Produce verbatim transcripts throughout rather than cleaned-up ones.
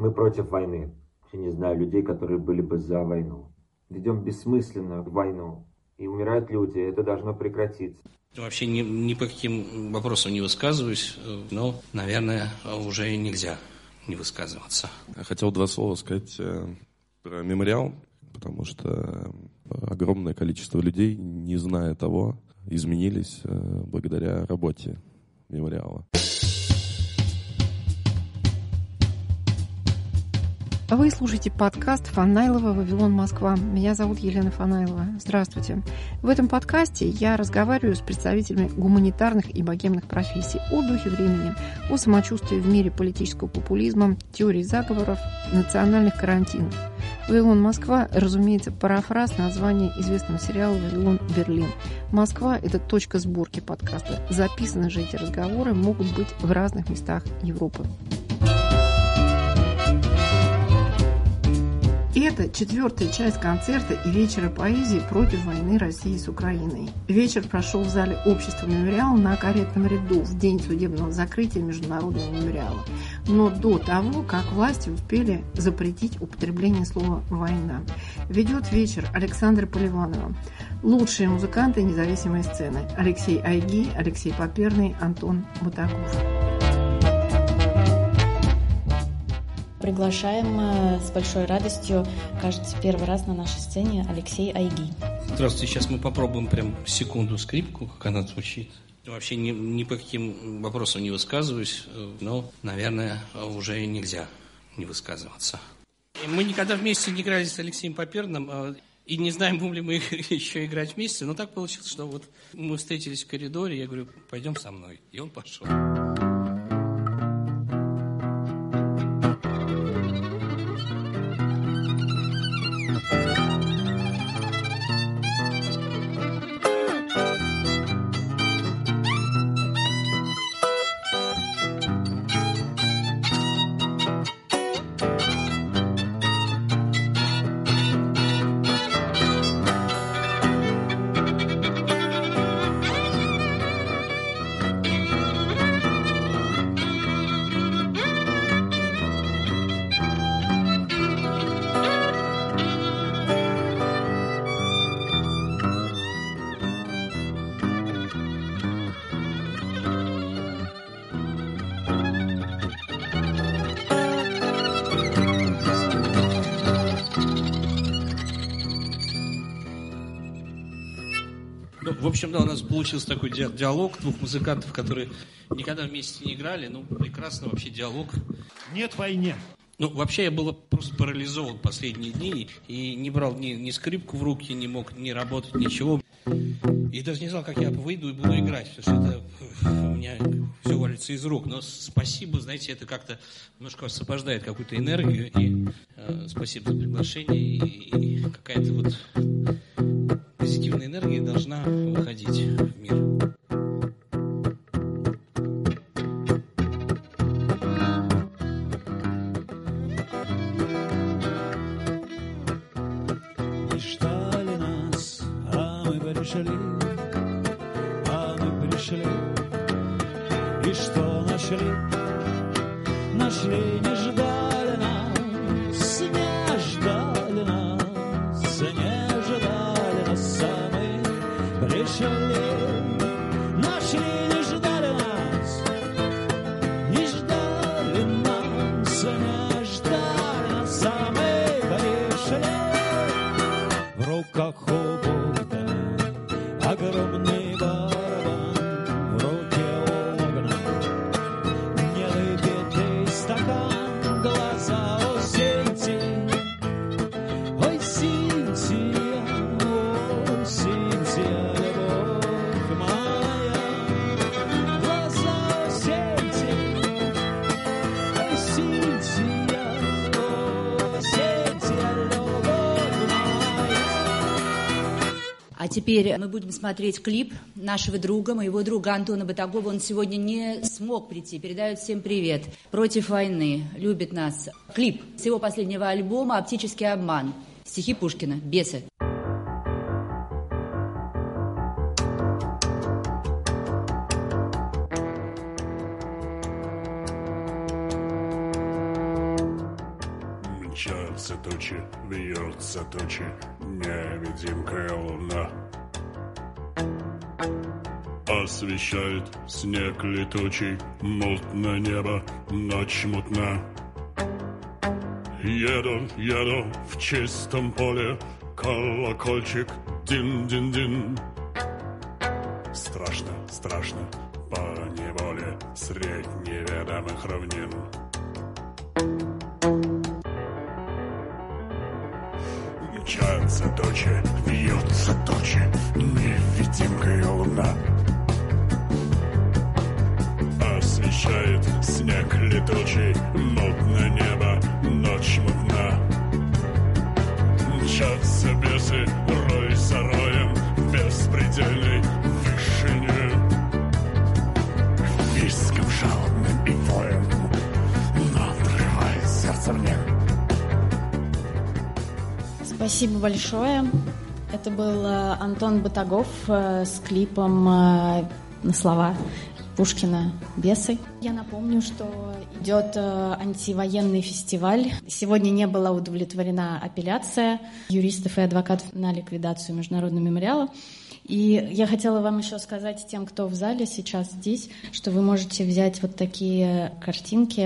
Мы против войны. Я не знаю людей, которые были бы за войну. Ведем бессмысленную войну. И умирают люди. Это должно прекратиться. Вообще ни, ни по каким вопросам не высказываюсь, но, наверное, уже нельзя не высказываться. Я хотел два слова сказать про мемориал, потому что огромное количество людей, не зная того, изменились благодаря работе мемориала. Вы слушаете подкаст Фанайлова «Вавилон, Москва». Меня зовут Елена Фанайлова. Здравствуйте. В этом подкасте я разговариваю с представителями гуманитарных и богемных профессий о духе времени, о самочувствии в мире политического популизма, теории заговоров, национальных карантинов. «Вавилон, Москва», разумеется, парафраз названия известного сериала «Вавилон, Берлин». Москва – это точка сборки подкаста. Записаны же эти разговоры могут быть в разных местах Европы. Это четвертая часть концерта и вечера поэзии против войны России с Украиной. Вечер прошел в зале Общества «Мемориал» на Каретном ряду в день судебного закрытия Международного мемориала. Но до того, как власти успели запретить употребление слова «война». Ведет вечер Александра Поливанова. Лучшие музыканты независимой сцены. Алексей Айги, Алексей Поперный, Антон Батагов. Приглашаем с большой радостью, кажется, первый раз на нашей сцене Алексей Айги. Здравствуйте, сейчас мы попробуем прям секунду скрипку, как она звучит. Вообще ни, ни по каким вопросам не высказываюсь, но, наверное, уже нельзя не высказываться. Мы никогда вместе не играли с Алексеем Поперным, и не знаем, будем ли мы еще играть вместе, но так получилось, что вот мы встретились в коридоре, я говорю, пойдем со мной, и он пошел. В общем, да, у нас получился такой диалог двух музыкантов, которые никогда вместе не играли. Ну, прекрасно вообще диалог. Нет войне. Ну, вообще я был просто парализован последние дни и не брал ни, ни скрипку в руки, не мог ни работать, ничего. И даже не знал, как я выйду и буду играть, потому что это у меня все валится из рук. Но спасибо, знаете, это как-то немножко освобождает какую-то энергию. И э, спасибо за приглашение. И, и какая-то вот позитивная энергия должна выходить в мир. Не ждали нас, а мы пришли, а мы пришли. И что нашли? Нашли, не ждали нас, не ждали нас, не ждали нас, а мы пришли. Нашли, не ждали нас, не ждали нас, не ждали нас, а мы пришли. В руках у Богдана огромный барабан, в руке огна невыпитый стакан, глаза у Синтии, ой, Синтия, о, Синтия, любовь моя, глаза у Синтии, ой, Синтия, о, Синтия, любовь моя. А теперь мы будем смотреть клип нашего друга, моего друга Антона Батагова. Он сегодня не смог прийти, передает всем привет. «Против войны», любит нас. Клип с его последнего альбома «Оптический обман». Стихи Пушкина «Бесы». Мчатся тучи, вьется тучи, невидимкая луна. Освещает снег летучий, мутное небо, ночь мутна. Еду, еду в чистом поле, колокольчик, дин-дин-дин. Страшно, страшно, по неволе средь неведомых равнин. Мчатся тучи, вьются тучи, невидимкая луна. Освещает снег летучий, мутное небо, ночь мутна. Мчатся бесы, рой за роем, в беспредельной вышине. Виском жалобным и воем, надрывает сердце мне. Спасибо большое. Это был Антон Батагов с клипом на слова Пушкина «Бесы». Я напомню, что идет антивоенный фестиваль. Сегодня не была удовлетворена апелляция юристов и адвокатов на ликвидацию Международного мемориала. И я хотела вам еще сказать тем, кто в зале сейчас здесь, что вы можете взять вот такие картинки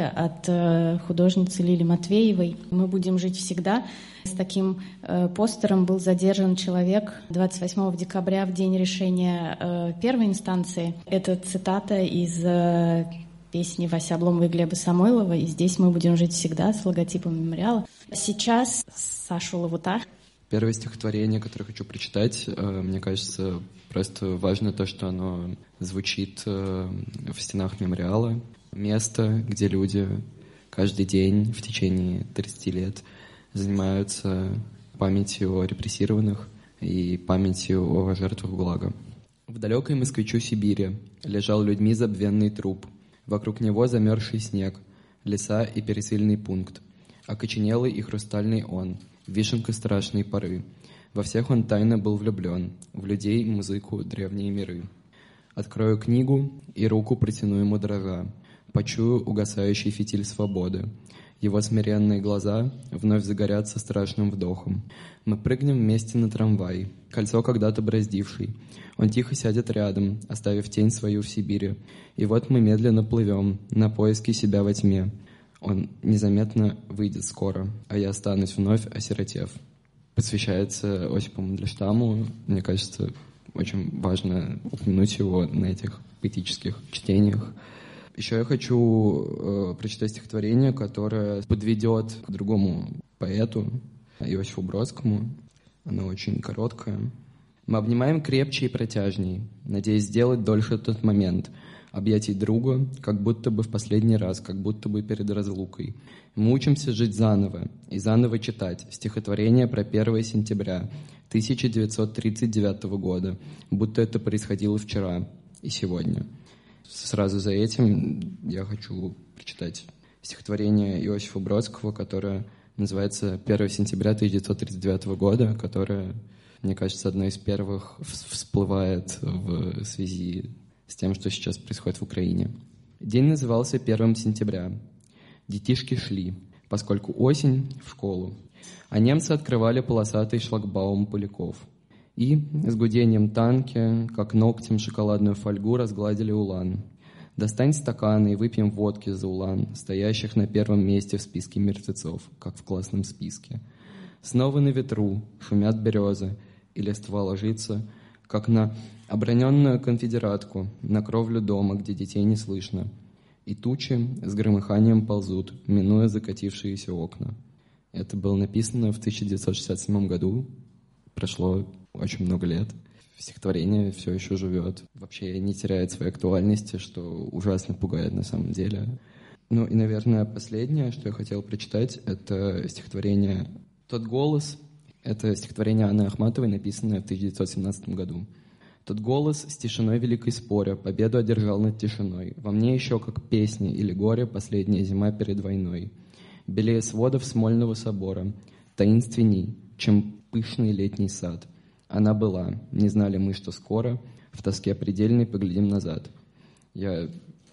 от художницы Лили Матвеевой «Мы будем жить всегда». С таким э, постером был задержан человек двадцать восьмого декабря в день решения э, первой инстанции. Это цитата из э, песни Васи Обломова и Глеба Самойлова. И здесь «Мы будем жить всегда» с логотипом мемориала. Сейчас Саша Лавута. Первое стихотворение, которое хочу прочитать, э, мне кажется, просто важно то, что оно звучит э, в стенах мемориала. Место, где люди каждый день в течение тридцати лет занимаются памятью о репрессированных и памятью о жертвах ГУЛАГа. В далекой Москвичу Сибири лежал людьми забвенный труп. Вокруг него замерзший снег, леса и пересыльный пункт. Окоченелый и хрустальный он, вишенка страшной поры. Во всех он тайно был влюблен, в людей, музыку, древние миры. Открою книгу и руку протяну ему дрожа, почую угасающий фитиль свободы. Его смиренные глаза вновь загорятся страшным вдохом. Мы прыгнем вместе на трамвай, кольцо когда-то браздивший. Он тихо сядет рядом, оставив тень свою в Сибири. И вот мы медленно плывем на поиски себя во тьме. Он незаметно выйдет скоро, а я останусь вновь осиротев. Посвящается Осипу Мандельштаму. Мне кажется, очень важно упомянуть его на этих поэтических чтениях. Еще я хочу э, прочитать стихотворение, которое подведет к другому поэту, Иосифу Бродскому. Оно очень короткое. Мы обнимаем крепче и протяжней, надеясь сделать дольше тот момент объятий друга, как будто бы в последний раз, как будто бы перед разлукой. Мы учимся жить заново и заново читать стихотворение про первое сентября тысяча девятьсот тридцать девятого года, будто это происходило вчера и сегодня. Сразу за этим я хочу прочитать стихотворение Иосифа Бродского, которое называется «первое сентября тысяча девятьсот тридцать девятого года», которое, мне кажется, одно из первых всплывает в связи с тем, что сейчас происходит в Украине. День назывался первым сентября. Детишки шли, поскольку осень, в школу, а немцы открывали полосатый шлагбаум Поляков. И с гудением танки, как ногтем шоколадную фольгу, разгладили улан. Достань стаканы и выпьем водки за улан, стоящих на первом месте в списке мертвецов, как в классном списке. Снова на ветру шумят березы, и листва ложится, как на оброненную конфедератку, на кровлю дома, где детей не слышно. И тучи с громыханием ползут, минуя закатившиеся окна. Это было написано в тысяча девятьсот шестьдесят седьмом году. Прошло очень много лет. Стихотворение все еще живет. Вообще не теряет своей актуальности, что ужасно пугает на самом деле. Ну и, наверное, последнее, что я хотел прочитать, это стихотворение «Тот голос». Это стихотворение Анны Ахматовой, написанное в тысяча девятьсот семнадцатом году. «Тот голос с тишиной великой споря победу одержал над тишиной. Во мне еще, как песни или горе, последняя зима перед войной. Белее сводов Смольного собора, таинственней, чем пышный летний сад. Она была, не знали мы, что скоро, в тоске предельной поглядим назад». Я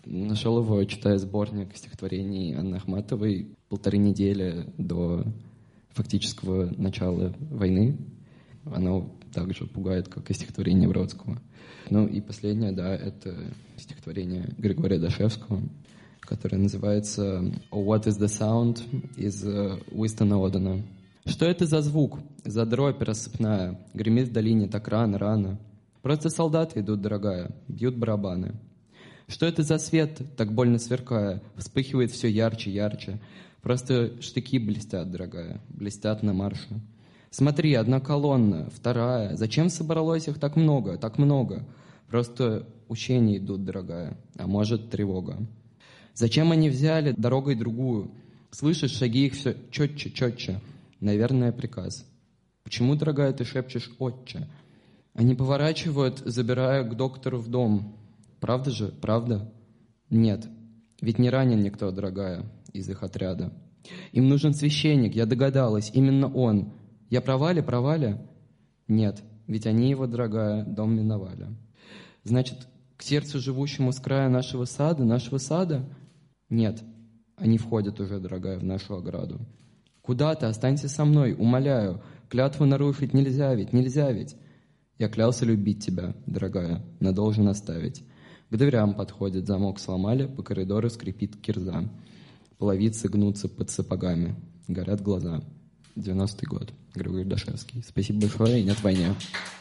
Нашел его, читая сборник стихотворений Анны Ахматовой полторы недели до фактического начала войны. Оно так же пугает, как и стихотворение Бродского. Ну и последнее, да, это стихотворение Григория Дашевского, которое называется «Oh, what is the sound?» из Уинстона Одена. Что это за звук? За дробь рассыпная, гремит в долине так рано-рано. Просто солдаты идут, дорогая, бьют барабаны. Что это за свет, так больно сверкая, вспыхивает все ярче-ярче. Просто штыки блестят, дорогая, блестят на марше. Смотри, одна колонна, вторая. Зачем собралось их так много, так много? Просто учения идут, дорогая, а может, тревога. Зачем они взяли дорогой другую? Слышишь, шаги их все четче, четче. Наверное, приказ. Почему, дорогая, ты шепчешь «отче»? Они поворачивают, забирая к доктору в дом. Правда же? Правда? Нет. Ведь не ранен никто, дорогая, из их отряда. Им нужен священник, я догадалась, именно он. Я права ли, права ли? Нет, ведь они его, дорогая, дом миновали. Значит, к сердцу живущему с края нашего сада, нашего сада? Нет, они входят уже, дорогая, в нашу ограду. Куда ты? Останься со мной, умоляю. Клятву нарушить нельзя ведь, нельзя ведь. Я клялся любить тебя, дорогая, но должен оставить. К дверям подходит, замок сломали, по коридору скрипит кирза. Половицы гнутся под сапогами, горят глаза. девяностый год. Григорий Дашевский. Спасибо большое, и нет войны.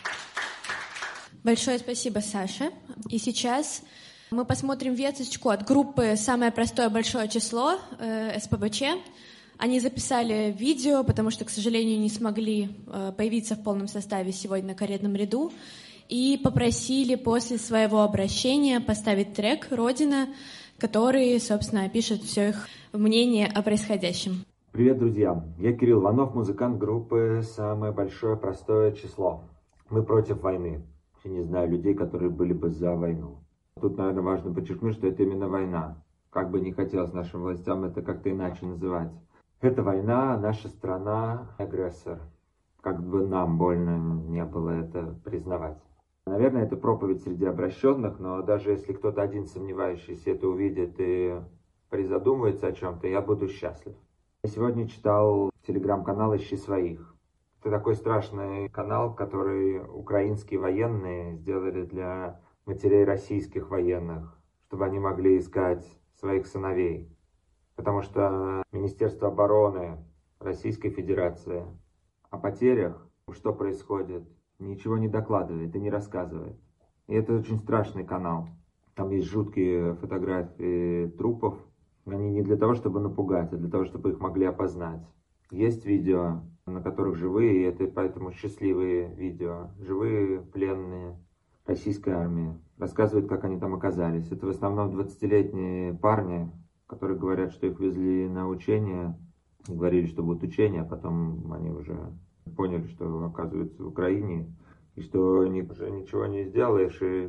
Большое спасибо, Саша. И сейчас мы посмотрим веточку от группы «Самое простое большое число» э, эс пэ бэ че. Они записали видео, потому что, к сожалению, не смогли э, появиться в полном составе сегодня на каретном ряду, и попросили после своего обращения поставить трек «Родина», который, собственно, опишет все их мнение о происходящем. Привет, друзья! Я Кирилл Иванов, музыкант группы «Самое большое простое число». Мы против войны. Я не знаю людей, которые были бы за войну. Тут, наверное, важно подчеркнуть, что это именно война. Как бы не хотелось нашим властям это как-то иначе называть. Это война, наша страна, агрессор. Как бы нам больно не было это признавать. Наверное, это проповедь среди обращенных, но даже если кто-то один сомневающийся это увидит и призадумывается о чем-то, я буду счастлив. Я сегодня читал телеграм-канал «Ищи своих». Это такой страшный канал, который украинские военные сделали для матерей российских военных, чтобы они могли искать своих сыновей. Потому что Министерство обороны Российской Федерации о потерях, что происходит, ничего не докладывает и не рассказывает. И это очень страшный канал. Там есть жуткие фотографии трупов. Они не для того, чтобы напугать, а для того, чтобы их могли опознать. Есть видео, на которых живые, и это поэтому счастливые видео. Живые пленные российской армии. Рассказывают, как они там оказались. Это в основном двадцатилетние парни, которые говорят, что их везли на учения. Говорили, что будут учения, а потом они уже поняли, что оказываются в Украине. И что уже ничего не сделаешь, и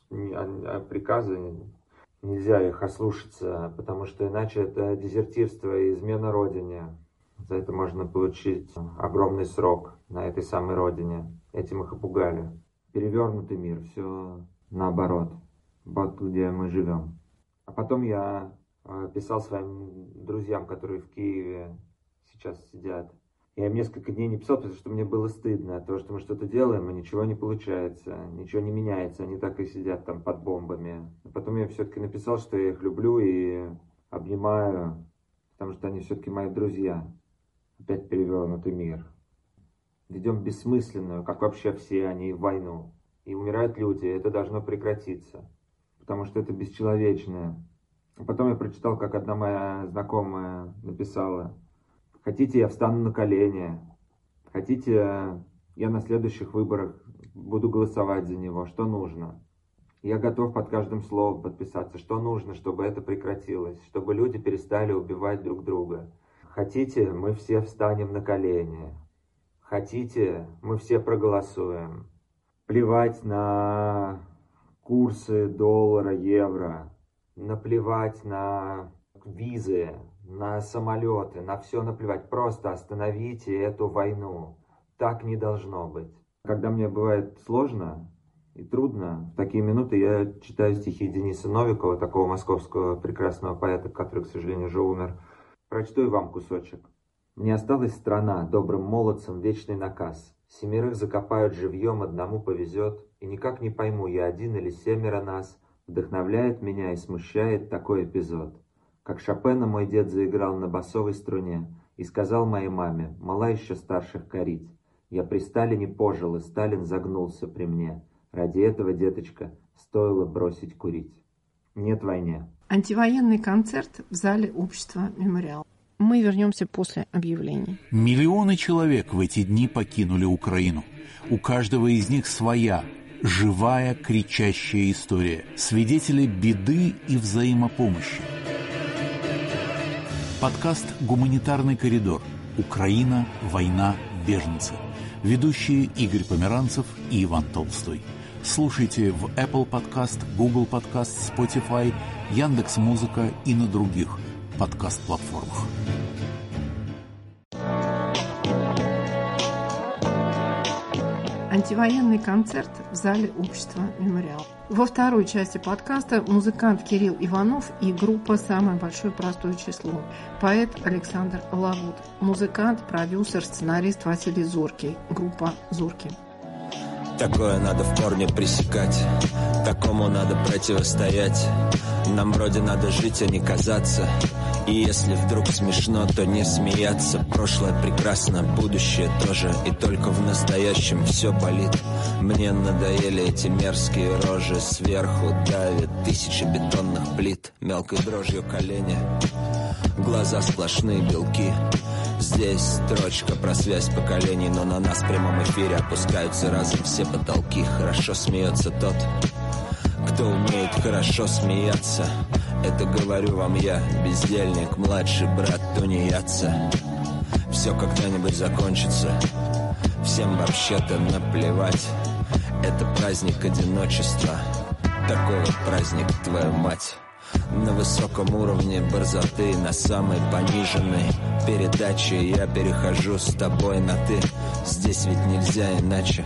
а приказы нельзя их ослушаться, потому что иначе это дезертирство и измена родине. За это можно получить огромный срок на этой самой родине. Этим их и пугали. Перевернутый мир, все наоборот. Вот где мы живем. А потом я писал своим друзьям, которые в Киеве сейчас сидят. Я им несколько дней не писал, потому что мне было стыдно от того, что мы что-то делаем, и ничего не получается, ничего не меняется. Они так и сидят там под бомбами. А потом я все-таки написал, что я их люблю и обнимаю, потому что они все-таки мои друзья. Опять перевернутый мир. Ведем бессмысленную, как вообще все они, войну. И умирают люди, и это должно прекратиться. Потому что это бесчеловечное. А потом я прочитал, как одна моя знакомая написала: хотите, я встану на колени. Хотите, я на следующих выборах буду голосовать за него. Что нужно? Я готов под каждым словом подписаться. Что нужно, чтобы это прекратилось? Чтобы люди перестали убивать друг друга. Хотите, мы все встанем на колени. Хотите, мы все проголосуем. Плевать на курсы доллара, евро. Наплевать на визы, на самолеты, на все наплевать. Просто остановите эту войну. Так не должно быть. Когда мне бывает сложно, И трудно. В такие минуты я читаю стихи Дениса Новикова, такого московского прекрасного поэта, который, к сожалению, уже умер. Прочту и вам кусочек. «Мне осталась страна, добрым молодцам вечный наказ. Семерых закопают живьем, одному повезет. И никак не пойму, я один или семеро нас. Вдохновляет меня и смущает такой эпизод. Как Шопена мой дед заиграл на басовой струне и сказал моей маме, мала еще старших корить. Я при Сталине пожил, и Сталин загнулся при мне. Ради этого, деточка, стоило бросить курить. Нет войне». Антивоенный концерт в зале общества «Мемориал». Мы вернемся после объявлений. Миллионы человек в эти дни покинули Украину. У каждого из них своя, живая, кричащая история. Свидетели беды и взаимопомощи. Подкаст «Гуманитарный коридор. Украина, война, беженцы». Ведущие Игорь Померанцев и Иван Толстой. Слушайте в Apple Podcast, Google Podcast, Spotify, Яндекс.Музыка и на других подкаст-платформах. Антивоенный концерт в зале общества «Мемориал». Во второй части подкаста музыкант Кирилл Иванов и группа «Самое большое простое число». Поэт Александр Лавут. Музыкант, продюсер, сценарист Василий Зоркий. Группа «Зоркий». Такое надо в корне пресекать, такому надо противостоять. Нам вроде надо жить, а не казаться. И если вдруг смешно, то не смеяться. Прошлое прекрасно, будущее тоже. И только в настоящем все болит. Мне надоели эти мерзкие рожи. Сверху давит тысячи бетонных плит. Мелкой дрожью колени, глаза сплошные белки. Здесь строчка про связь поколений, но на нас в прямом эфире опускаются разом все потолки. Хорошо смеется тот, кто умеет хорошо смеяться. Это говорю вам я, бездельник, младший брат тунеядца. Все когда-нибудь закончится, всем вообще-то наплевать. Это праздник одиночества, такой вот праздник, твою мать. На высоком уровне борзоты, на самой пониженной передаче я перехожу с тобой на «ты». Здесь ведь нельзя иначе.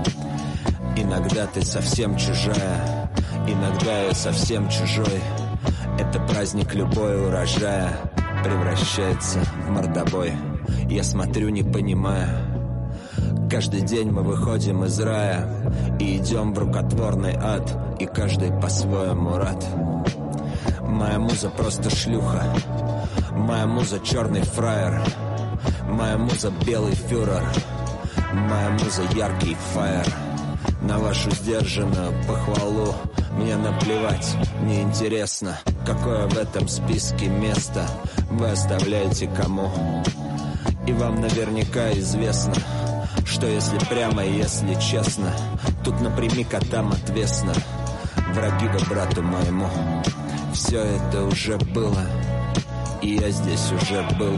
Иногда ты совсем чужая, иногда я совсем чужой. Это праздник любой урожая превращается в мордобой. Я смотрю, не понимая. Каждый день мы выходим из рая и идем в рукотворный ад, и каждый по-своему рад. Моя муза просто шлюха, моя муза черный фраер, моя муза белый фюрер, моя муза яркий фаер. На вашу сдержанную похвалу мне наплевать, мне интересно, какое в этом списке место вы оставляете кому. И вам наверняка известно, что если прямо и если честно, тут напрямик, а там отвесно. Враги вы брату моему. Все это уже было, и я здесь уже был.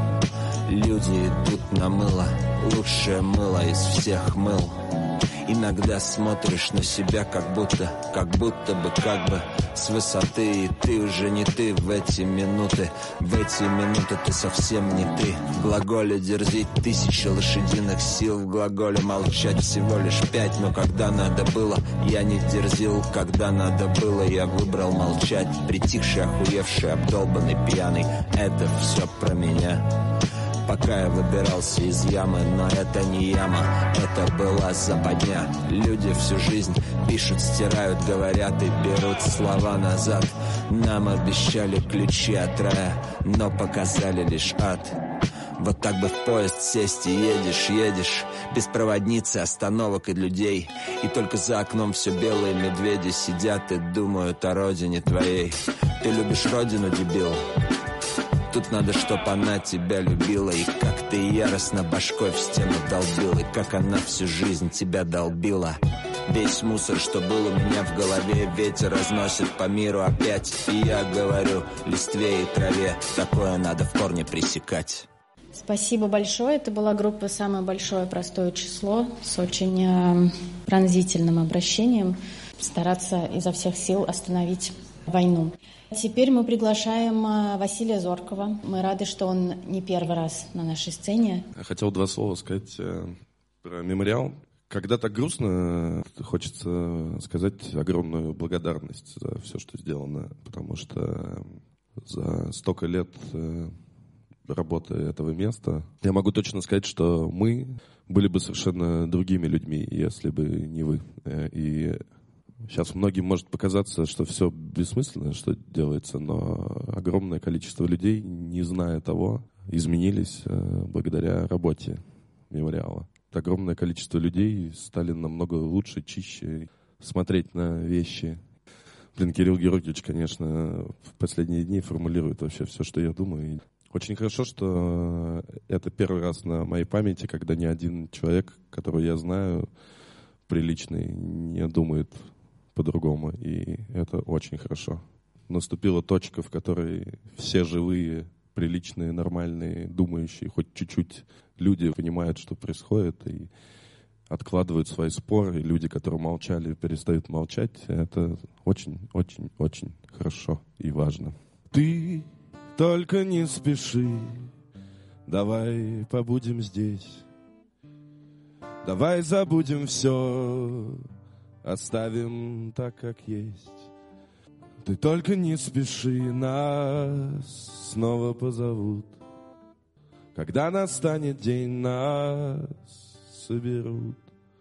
Люди идут на мыло, лучшее мыло из всех мыл. Иногда смотришь на себя, как будто, как будто бы, как бы с высоты. И ты уже не ты в эти минуты. В эти минуты ты совсем не ты. В глаголе дерзить тысячи лошадиных сил. В глаголе молчать всего лишь пять. Но когда надо было, я не дерзил. Когда надо было, я выбрал молчать. Притихший, охуевший, обдолбанный, пьяный. Это все про меня. Пока я выбирался из ямы, но это не яма, это была западня. Люди всю жизнь пишут, стирают, говорят и берут слова назад. Нам обещали ключи от рая, но показали лишь ад. Вот так бы в поезд сесть и едешь, едешь, без проводницы, остановок и людей. И только за окном все белые медведи сидят и думают о родине твоей. Ты любишь родину, дебил? Тут надо, чтоб она тебя любила. И как ты яростно башкой в стену долбил. И как она всю жизнь тебя долбила. Весь мусор, что был у меня в голове, ветер разносит по миру опять. И я говорю листве и траве, такое надо в корне пресекать. Спасибо большое. Это была группа «Самое большое простое число» с очень э, пронзительным обращением. Стараться изо всех сил остановить войну. Теперь мы приглашаем Василия Зоркова. Мы рады, что он не первый раз на нашей сцене. Я хотел два слова сказать про «Мемориал». Когда так грустно, хочется сказать огромную благодарность за все, что сделано, потому что за столько лет работы этого места я могу точно сказать, что мы были бы совершенно другими людьми, если бы не вы. И сейчас многим может показаться, что все бессмысленно, что делается, но огромное количество людей, не зная того, изменились благодаря работе мемориала. Огромное количество людей стали намного лучше, чище смотреть на вещи. Блин, Кирилл Георгиевич, конечно, в последние дни формулирует вообще все, что я думаю. Очень хорошо, что это первый раз на моей памяти, когда ни один человек, которого я знаю, приличный, не думает по-другому. И это очень хорошо. Наступила точка, в которой все живые, приличные, нормальные, думающие, хоть чуть-чуть люди понимают, что происходит, и откладывают свои споры. И люди, которые молчали, перестают молчать. Это очень-очень-очень хорошо и важно. Ты только не спеши, давай побудем здесь. Давай забудем все, оставим так, как есть. Ты только не спеши, нас снова позовут. Когда настанет день, нас соберут.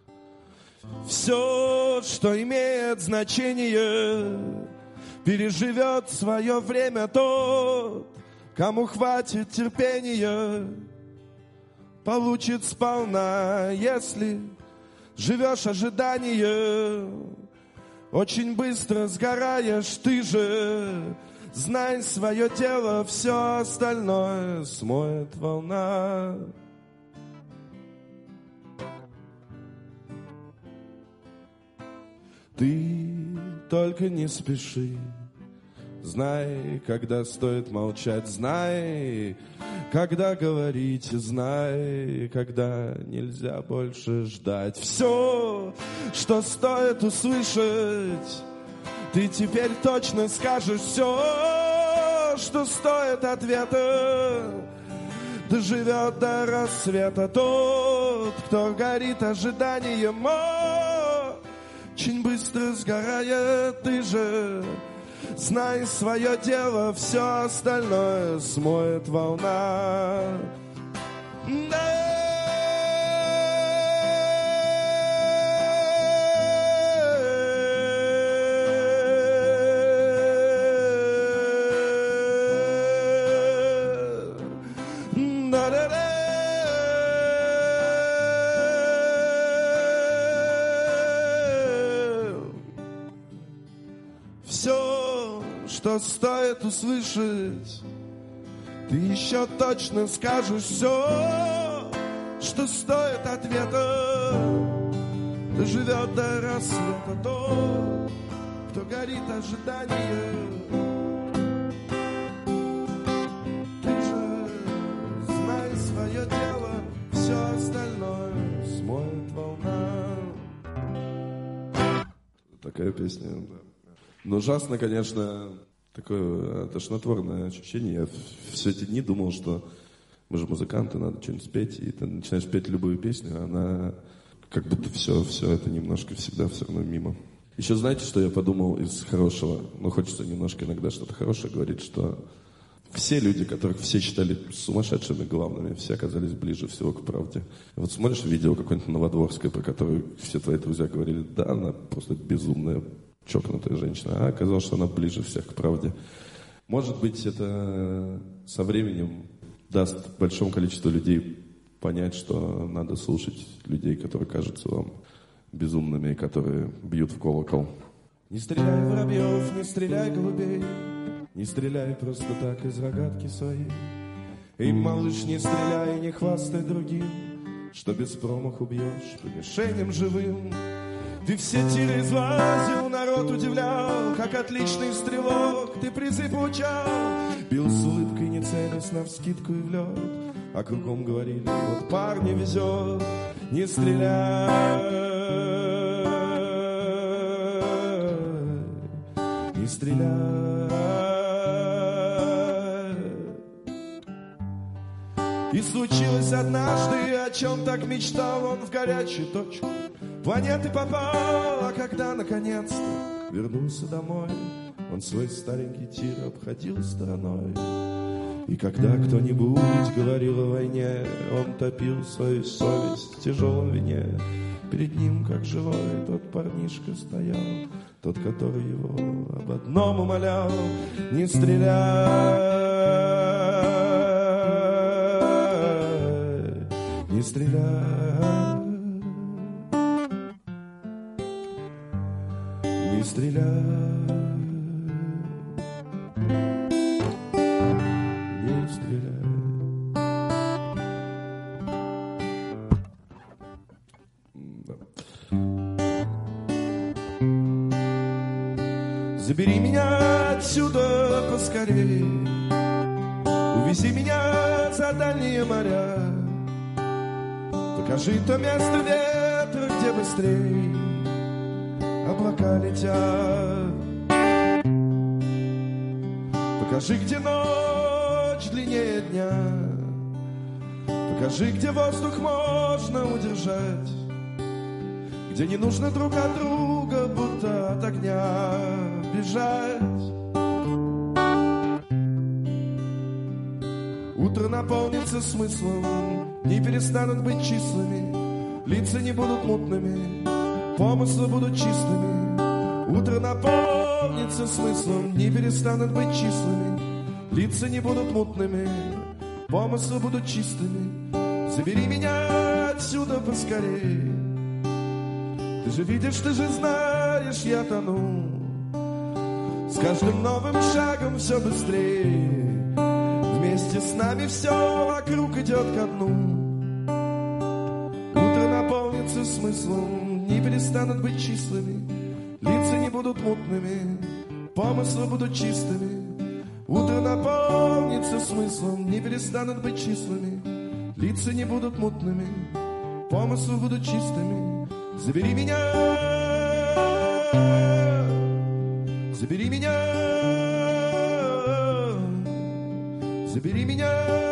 Все, что имеет значение, переживет свое время тот, кому хватит терпения, получит сполна. Если живешь ожиданием, очень быстро сгораешь, ты же знай свое дело, все остальное смоет волна. Ты только не спеши, знай, когда стоит молчать, знай, когда говорить, знай, когда нельзя больше ждать. Все, что стоит услышать, ты теперь точно скажешь. Все, что стоит ответа, доживет до рассвета тот, кто горит ожиданием, очень быстро сгорает. Ты же знай свое дело, все остальное смоет волна. Да. Что стоит услышать, ты еще точно скажешь. Все, что стоит ответа, доживет до рассвета тот, кто горит ожиданием. Ты же знай свое дело, все остальное смоет волна. Такая песня, да. Но ужасно, конечно, такое тошнотворное ощущение. Я все эти дни думал, что мы же музыканты, надо что-нибудь спеть. И ты начинаешь петь любую песню, она как будто все, все это немножко всегда все равно мимо. Еще знаете, что я подумал из хорошего? Ну, хочется немножко иногда что-то хорошее говорить, что все люди, которых все считали сумасшедшими главными, все оказались ближе всего к правде. Вот смотришь видео какое-нибудь Новодворское, про которое все твои друзья говорили, да, она просто безумная, чокнутая женщина, а оказалось, что она ближе всех к правде. Может быть, это со временем даст большому количеству людей понять, что надо слушать людей, которые кажутся вам безумными, которые бьют в колокол. Не стреляй в воробьев, не стреляй голубей, не стреляй просто так из рогатки своей. И, малыш, не стреляй, не хвастай другим, что без промаху бьешь по мишеням живым. Ты все тиры излазил, народ удивлял, как отличный стрелок ты призыв получал. Бил с улыбкой, не целясь навскидку и в лед, а кругом говорили, вот парню везет. Не стреляй, не стреляй. И случилось однажды, о чем так мечтал он в горячую точку. планеты попал, а когда наконец-то вернулся домой, он свой старенький тир обходил стороной. И когда кто-нибудь говорил о войне, он топил свою совесть в тяжелом вине. Перед ним, как живой, тот парнишка стоял, тот, который его об одном умолял: не стреляй, не стреляй, не стреляй. Забери меня отсюда поскорей, увези меня за дальние моря, покажи то место ветра, где быстрей облака летят, покажи, где ночь длиннее дня, покажи, где воздух можно удержать, где не нужно друг от друга, будто от огня бежать. Утро наполнится смыслом, не перестанут быть числами, лица не будут мутными, помыслы будут чистыми. Утро наполнится смыслом, не перестанут быть числами, лица не будут мутными, помыслы будут чистыми. Забери меня отсюда поскорей. Ты же видишь, ты же знаешь, я тону. С каждым новым шагом все быстрее, вместе с нами все вокруг идет ко дну. Утро наполнится смыслом, не перестанут быть числами, лица не будут мутными, помыслы будут чистыми. Утро наполнится смыслом, не перестанут быть числами, лица не будут мутными, помыслы будут чистыми. Забери меня, забери меня, забери меня.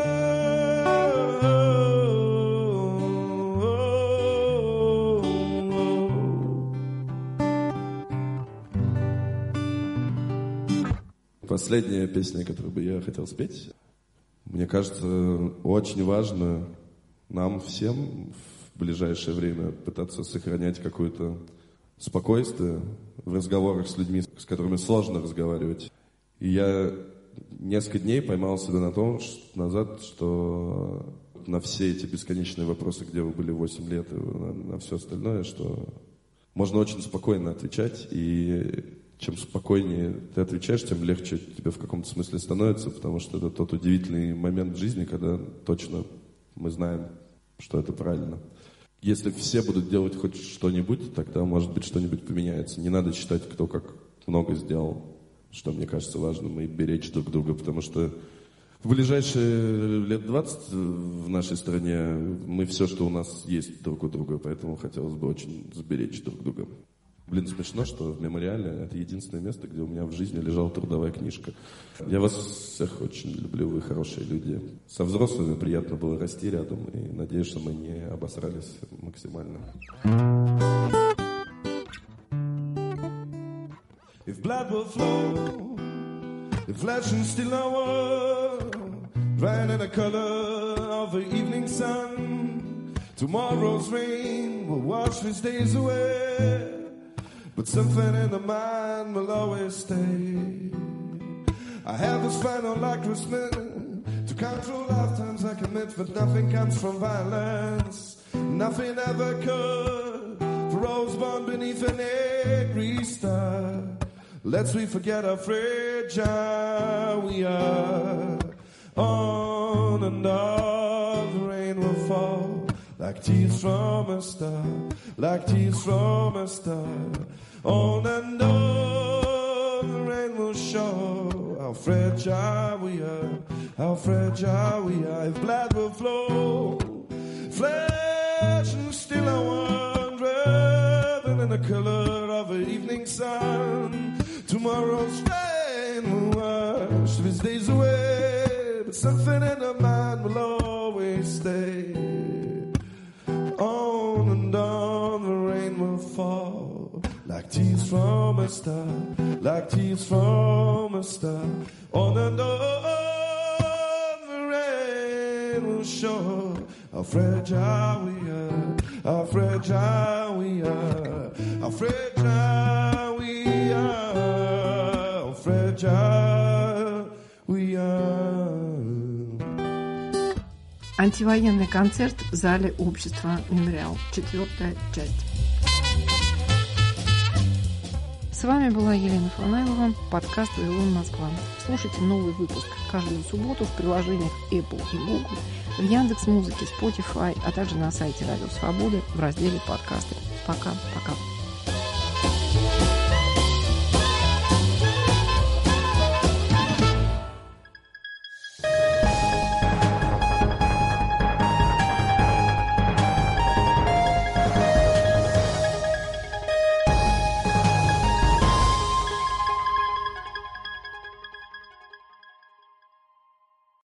Последняя песня, которую бы я хотел спеть, мне кажется, очень важно нам всем в ближайшее время пытаться сохранять какое-то спокойствие в разговорах с людьми, с которыми сложно разговаривать. И я несколько дней поймал себя на том что, назад, что на все эти бесконечные вопросы, где вы были восемь лет, и на, на все остальное, что можно очень спокойно отвечать, и чем спокойнее ты отвечаешь, тем легче тебе в каком-то смысле становится, потому что это тот удивительный момент в жизни, когда точно мы знаем, что это правильно. Если все будут делать хоть что-нибудь, тогда, может быть, что-нибудь поменяется. Не надо считать, кто как много сделал, что, мне кажется, важным, и беречь друг друга, потому что в ближайшие лет двадцать в нашей стране мы все, что у нас есть друг у друга, поэтому хотелось бы очень сберечь друг друга. Блин, смешно, что в мемориале это единственное место, где у меня в жизни лежала трудовая книжка. Я вас всех очень люблю, вы хорошие люди. Со взрослыми приятно было расти рядом, и надеюсь, что мы не обосрались максимально. If blood will flow, if legends still are warm, bright in the color of the evening sun, tomorrow's rain will wash these days away. But something in the mind will always stay. I have this final actress minute to control lifetimes I commit, but nothing comes from violence. Nothing ever could. For rose born beneath an angry star. Let's we forget how fragile we are. On and on the rain will fall like tears from a star, like tears from a star. On and on the rain will show how fragile we are, how fragile we are. If blood will flow, flesh and still I wonder, than in the color of an evening sun. Tomorrow's rain will wash these days away, but something in the mind will always stay. On and on the rain will tears from a star, like tears from a star. On and on the rain will show how fragile we are, how fragile we are, how fragile we are, how fragile we are. Антивоенный концерт в зале общества «Мемориал». Четвертая часть. С вами была Елена Фанайлова, подкаст «Вавилон Москва». Слушайте новый выпуск каждую субботу в приложениях Apple и Google, в Яндекс.Музыке, Spotify, а также на сайте Радио Свободы в разделе «Подкасты». Пока-пока.